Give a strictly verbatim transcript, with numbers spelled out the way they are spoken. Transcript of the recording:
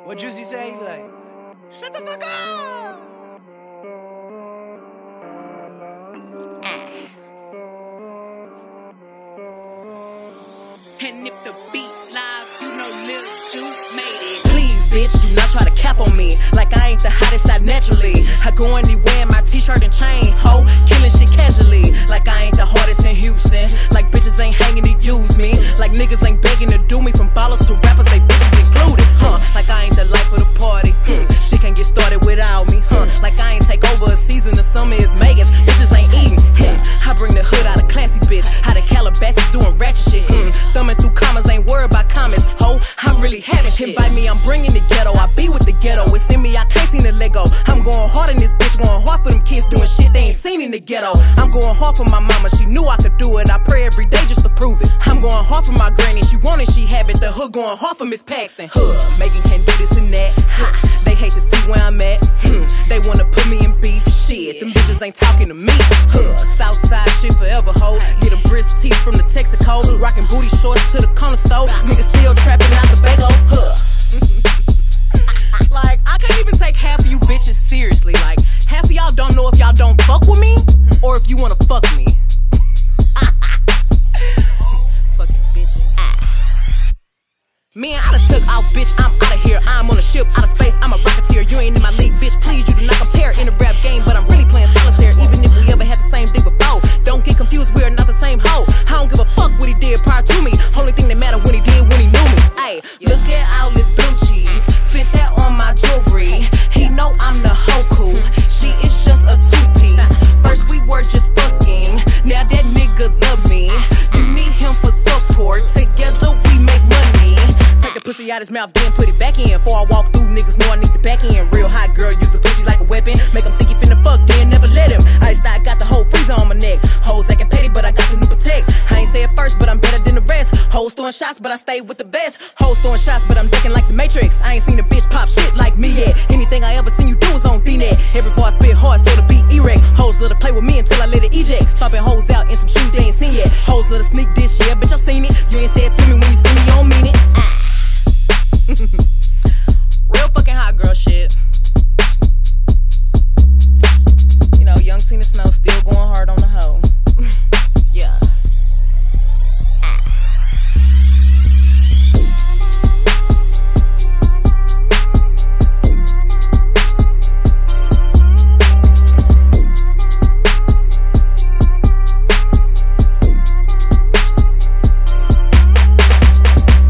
What Juicy say? He be like, shut the fuck up! And if the beat live, you know Lil Ju made it. Please, bitch, do not try to cap on me. Like I ain't the hottest side naturally. I go anywhere in my t-shirt and chain, ho, killing shit casually. Like I ain't the hardest in Houston. Like bitches ain't hanging to use me. Like niggas ain't begging to do me. From ballers to rappers, they bitches included, huh? Like I ain't the life of the party. Hmm. Shit can't get started without me, huh? Like I ain't take over a season. The summer is Megan's. Bitches ain't eating. Hmm. I bring the hood out of classy, bitch. Out of Calabasas doing ratchet shit. Hmm. Thumbing through commas, ain't worried about comments, ho. I'm really having shit. Invite me, I'm bringing the ghetto. I be with the ghetto. It's in me, I can't seem to let go. I'm going hard in this bitch, going hard for them kids doing shit they ain't seen in the ghetto. I'm going hard for my mama, she knew I could do it. I pray every day just to prove it. I'm going hard for my granny, she wanted, she have it. The hood going hard for Miss Paxton. Huh, Megan can't do this and that. Ha, they hate to see where I'm at. Hmm, they wanna put me in beef. Shit, them bitches ain't talking to me. Huh, Southside shit forever, ho. Get a brisk teeth from the Texaco. Rockin' booty shorts to the corner store. Niggas still trapping out the bago. Huh. Like, I can't even take half of you bitches seriously. Like, half of y'all don't know if y'all don't fuck with me or if you wanna fuck me. Fucking bitches. Man, I done took off, bitch, I'm outta here. I'm on a ship, out of space, I'm a rocketeer. You ain't in my league, bitch, please, you do not compare. In the rap game, but I'm really playing solitaire. Even if we ever had the same dick before, don't get confused, we're not the same hoe. I don't give a fuck what he did prior to me. Only thing that matter when he did, when he knew me. Ayy, look at all this blue cheese. Spit that on my jewelry. He know I'm the Hoku. She is just a two-piece. First we were just fucking. Now that nigga love me. You need him for support. Together we make money. Take the pussy out his mouth, then put it back in. Before I walk through, niggas know I need the back end. Real hot girl, use the pussy like a weapon. Make him think he finna fuck, then never let him. I start got the whole freezer on my neck. Hoes acting petty, but I got the new protect. I ain't say it first, but I'm better than the rest. Hoes throwing shots, but I stay with the best. Hoes throwing shots, but I'm ducking like the Matrix. I ain't seen a bitch pop shit like me yet. Anything I ever seen you do is on D-Net. Every bar spit hard, so the beat erect. Hoes let her play with me until I let it eject. Stomping hoes out in some shoes they ain't seen yet. Hoes let her sneak